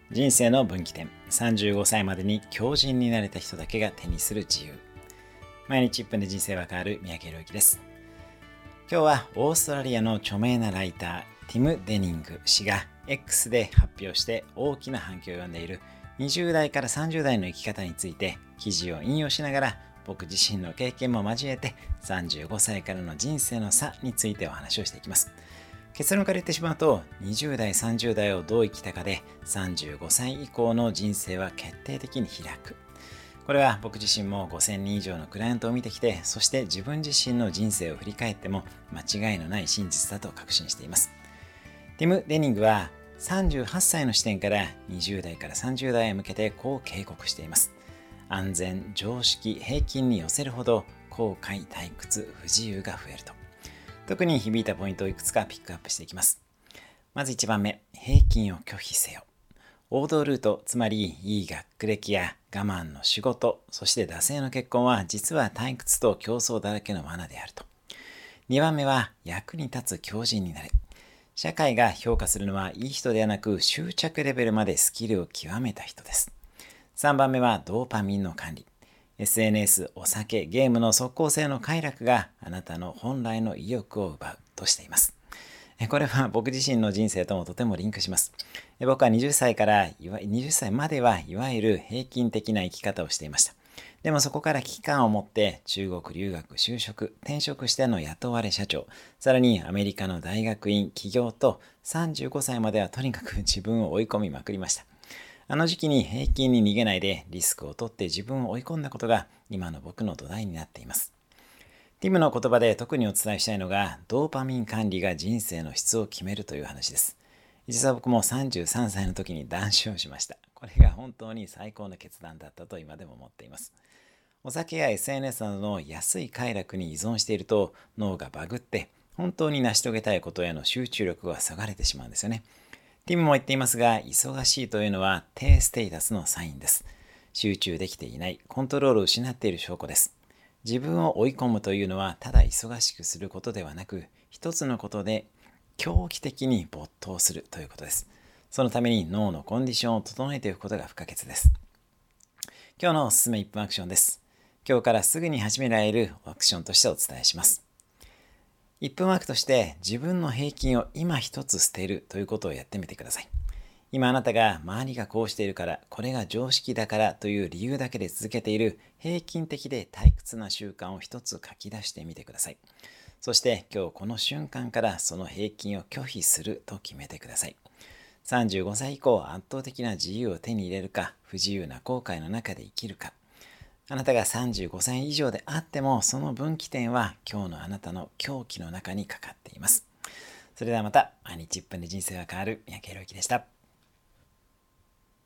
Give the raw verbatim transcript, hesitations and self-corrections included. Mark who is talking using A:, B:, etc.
A: 人生の分岐点、さんじゅうごさいまでに強靭になれた人だけが手にする自由。毎日いっぷんで人生は変わる三宅宏之です。今日はオーストラリアの著名なライターティム・デニング氏が X で発表して大きな反響を呼んでいるにじゅう代からさんじゅう代の生き方について記事を引用しながら、僕自身の経験も交えてさんじゅうごさいからの人生の差についてお話をしていきます。結論から言ってしまうと、にじゅう代さんじゅう代をどう生きたかでさんじゅうごさい以降の人生は決定的に開く。これは僕自身もごせんにん以上のクライアントを見てきて、そして自分自身の人生を振り返っても間違いのない真実だと確信しています。ティム・デニングはさんじゅうはっさいの視点からにじゅう代からさんじゅう代へ向けてこう警告しています。安全、常識、平均に寄せるほど後悔、退屈、不自由が増えると。特に響いたポイントをいくつかピックアップしていきます。まずいちばんめ、平均を拒否せよ。王道ルート、つまりいい学歴や我慢の仕事、そして惰性の結婚は実は退屈と競争だらけの罠であると。にばんめは、役に立つ強靭になれ。社会が評価するのはいい人ではなく、執着レベルまでスキルを極めた人です。さんばんめはドーパミンの管理。エスエヌエス、お酒、ゲームの即効性の快楽があなたの本来の意欲を奪うとしています。これは僕自身の人生ともとてもリンクします。僕ははたちからはたちまではいわゆる平均的な生き方をしていました。でもそこから危機感を持って中国留学、就職、転職しての雇われ社長、さらにアメリカの大学院、起業とさんじゅうごさいまではとにかく自分を追い込みまくりました。あの時期に平均に逃げないでリスクを取って自分を追い込んだことが今の僕の土台になっています。ティムの言葉で特にお伝えしたいのが、ドーパミン管理が人生の質を決めるという話です。実は僕もさんじゅうさんさいの時に断酒をしました。これが本当に最高の決断だったと今でも思っています。お酒や エスエヌエス などの安い快楽に依存していると脳がバグって本当に成し遂げたいことへの集中力が下がれてしまうんですよね。ティムも言っていますが、忙しいというのは低ステータスのサインです。集中できていない、コントロールを失っている証拠です。自分を追い込むというのはただ忙しくすることではなく、一つのことで狂気的に没頭するということです。そのために脳のコンディションを整えていくことが不可欠です。今日のおすすめいっぷんアクションです。今日からすぐに始められるアクションとしてお伝えします。いっぷんワークとして自分の平均を今一つ捨てるということをやってみてください。今あなたが周りがこうしているから、これが常識だからという理由だけで続けている平均的で退屈な習慣を一つ書き出してみてください。そして今日この瞬間からその平均を拒否すると決めてください。さんじゅうごさい以降、圧倒的な自由を手に入れるか、不自由な後悔の中で生きるか。あなたがさんじゅうごさい以上であっても、その分岐点は今日のあなたの狂気の中にかかっています。それではまた、毎日いっぷんで人生が変わる三宅宏之でした。